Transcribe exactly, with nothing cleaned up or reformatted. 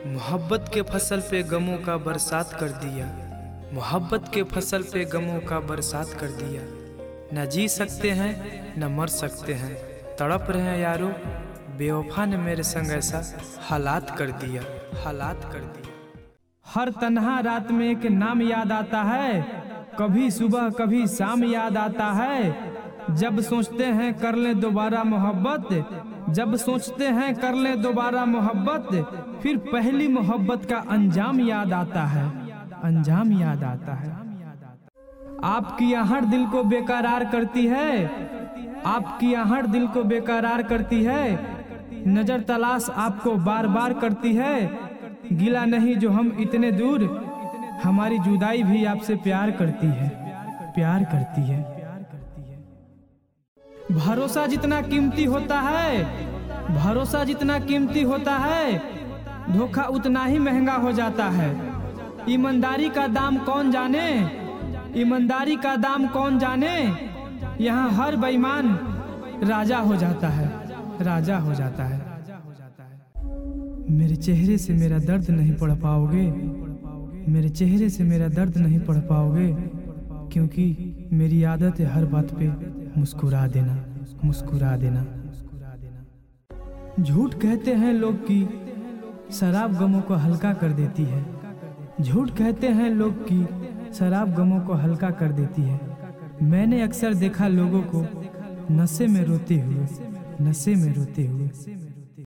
मोहब्बत के फसल पे गमों का बरसात कर दिया, मोहब्बत के फसल पे गमों का बरसात कर दिया। न जी सकते हैं न मर सकते हैं, तड़प रहे हैं यारो, बेवफा ने मेरे संग ऐसा हालात कर दिया, हालात कर दिया। हर तन्हा रात में एक नाम याद आता है, कभी सुबह कभी शाम याद आता है। जब सोचते हैं कर लें दोबारा मोहब्बत, जब सोचते हैं कर लें दोबारा मोहब्बत, फिर पहली मोहब्बत का अंजाम याद आता है, अंजाम याद आता है। आपकी आहट दिल को बेकरार करती है, आपकी आहट दिल को बेकरार करती है। नजर तलाश आपको बार बार करती है, गिला नहीं जो हम इतने दूर, हमारी जुदाई भी आपसे प्यार करती है, प्यार करती है। भरोसा जितना कीमती होता है, भरोसा जितना कीमती होता है, धोखा उतना ही महंगा हो जाता है। ईमानदारी का दाम कौन जाने, ईमानदारी का दाम कौन जाने, यहाँ हर बेईमान राजा हो जाता है, राजा हो जाता है। मेरे चेहरे से मेरा दर्द नहीं पढ़ पाओगे, मेरे चेहरे से मेरा दर्द नहीं पढ़ पाओगे, क्योंकि मेरी आदत है हर बात पे मुस्कुरा देना, मुस्कुरा देना। झूठ कहते हैं लोग कि शराब गमों को हल्का कर देती है, झूठ कहते हैं लोग कि शराब गमों को हल्का कर देती है। मैंने अक्सर देखा लोगों को नशे में रोते हुए, नशे में रोते हुए।